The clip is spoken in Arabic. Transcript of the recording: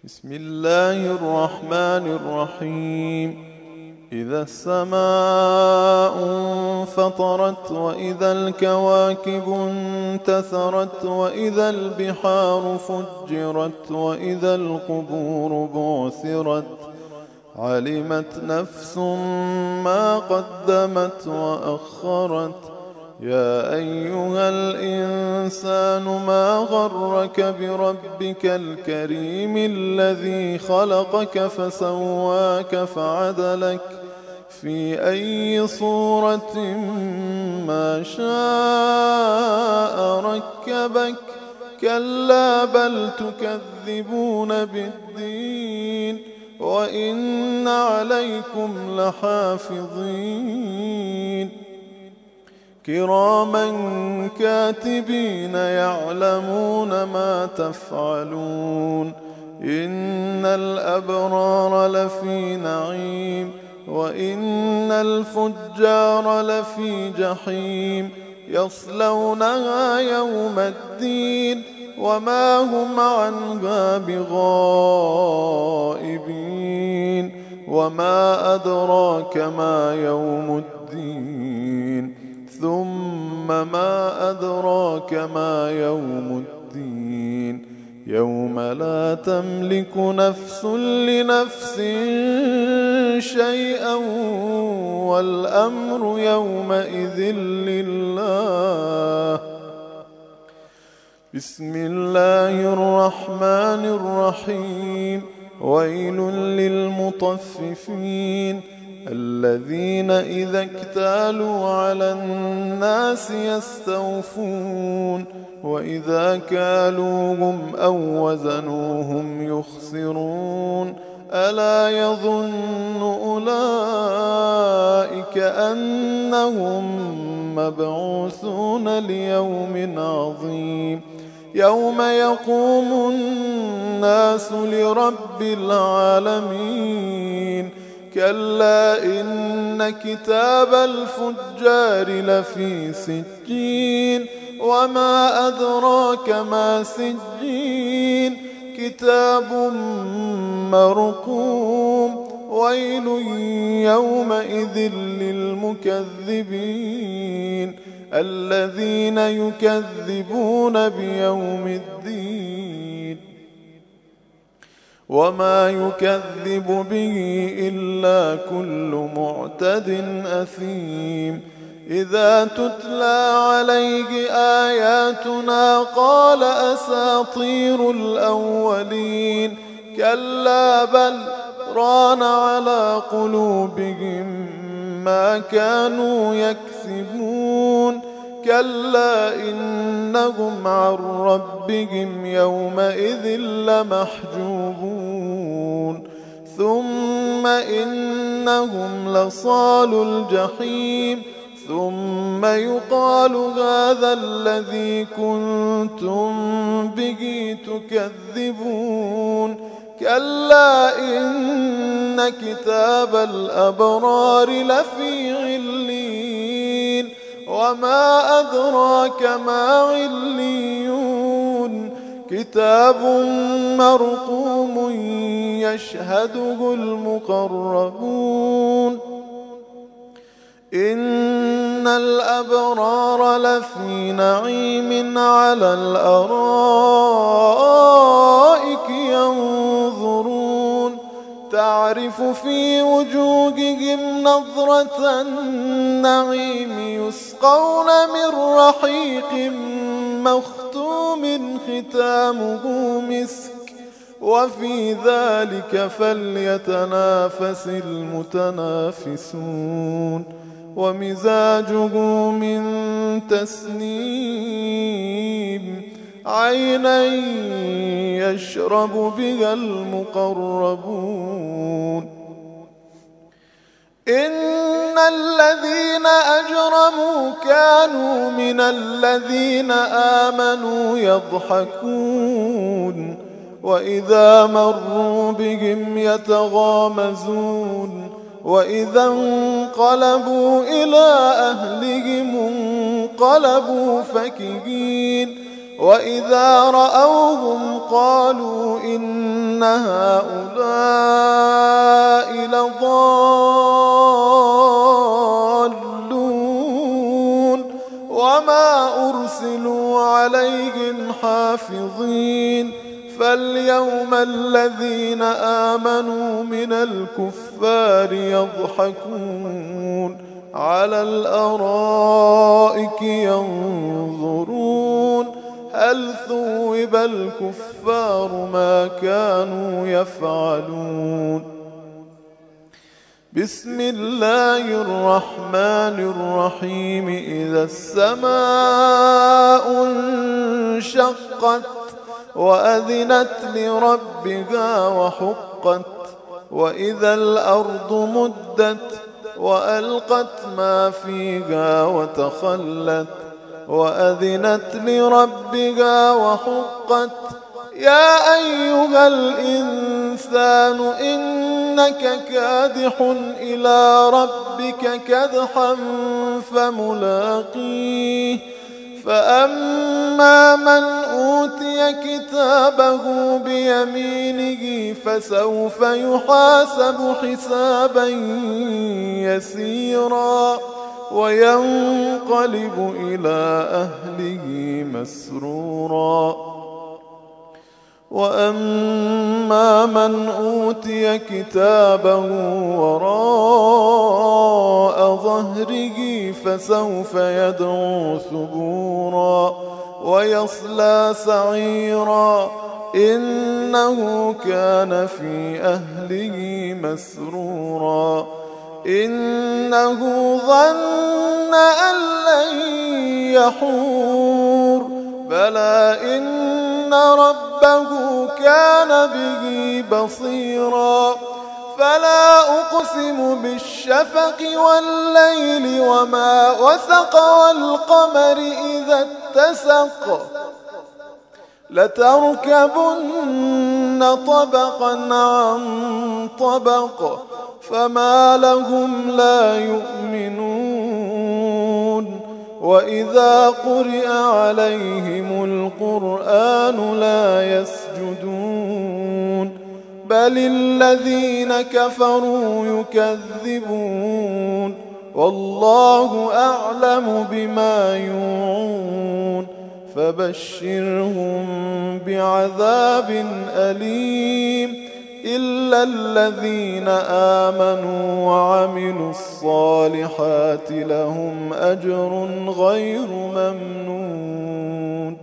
بسم الله الرحمن الرحيم. إذا السماء انفطرت وإذا الكواكب انتثرت وإذا البحار فجرت وإذا القبور بعثرت علمت نفس ما قدمت وأخرت. يا أيها الإنسان ما غرك بربك الكريم الذي خلقك فسواك فعدلك في أي صورة ما شاء ركبك. كلا بل تكذبون بالدين وإن عليكم لحافظين كراما كاتبين يعلمون ما تفعلون. إن الأبرار لفي نعيم وإن الفجار لفي جحيم يصلونها يوم الدين وما هم عنها بغائبين. وما أدراك ما يوم الدين ثم ما أدراك ما يوم الدين يوم لا تملك نفس لنفس شيئا والأمر يومئذ لله. بسم الله الرحمن الرحيم. ويل للمطففين الذين إذا اكتالوا على الناس يستوفون وإذا كالوهم أو وزنوهم يخسرون. ألا يظن أولئك أنهم مبعوثون ليوم عظيم يوم يقوم الناس لرب العالمين. كلا إن كتاب الفجار لفي سجين وما أدراك ما سجين كتاب مرقوم. ويل يومئذ للمكذبين الذين يكذبون بيوم الدين وما يكذب به إلا كل معتد أثيم. إذا تتلى عليه آياتنا قال أساطير الأولين. كلا بل ران على قلوبهم ما كانوا يكسبون. كلا إنهم عن ربهم يومئذ لمحجوبون ثم إنهم لصالوا الجحيم ثم يقال هذا الذي كنتم به تكذبون. كلا إن كتاب الأبرار لفي عليين وما أدراك ما عليون كتاب مرقوم يشهده المقربون. إن الأبرار لفي نعيم على الأرائك ينظرون تعرف في وجوههم نظرة النعيم يسقون من رحيق مختوم ختامه مسك وفي ذلك فليتنافس المتنافسون. ومزاجه من تسنيم عينا يشرب بها المقربون. إن الذين أجرموا كانوا من الذين آمنوا يضحكون وإذا مروا بهم يتغامزون وإذا انقلبوا إلى أهلهم انقلبوا فكهين وإذا رأوهم قالوا إن هؤلاء لضالون وما أرسلوا عليهم حافظين فاليوم الذين آمنوا من الكفار يضحكون على الأرائك ينظرون هل ثوب الكفار ما كانوا يفعلون بسم الله الرحمن الرحيم إذا السماء انشقت وأذنت لربها وحقت وإذا الأرض مدت وألقت ما فيها وتخلت وأذنت لربها وحقت يا أيها الإنسان إنك كادح إلى ربك كدحا فملاقيه فأما من أوتي كتابه بيمينه فسوف يحاسب حسابا يسيرا وينقلب إلى أهله مسرورا وأما من أوتي كتابه وراء ظهره فسوف يدعو ثبورا ويصلى سعيرا إنه كان في أهله مسرورا إنه ظن أن لن يحور بلى إن ربه كان به بصيرا فلا أقسم بالشفق والليل وما وسق والقمر إذا اتسق لتركبن طبقا عن طبق فما لهم لا يؤمنون وإذا قرئ عليهم القرآن لا يسجدون بل الذين كفروا يكذبون والله أعلم بما يوعون فبشرهم بعذاب أليم إلا الذين آمنوا وعملوا الصالحات لهم أجر غير ممنون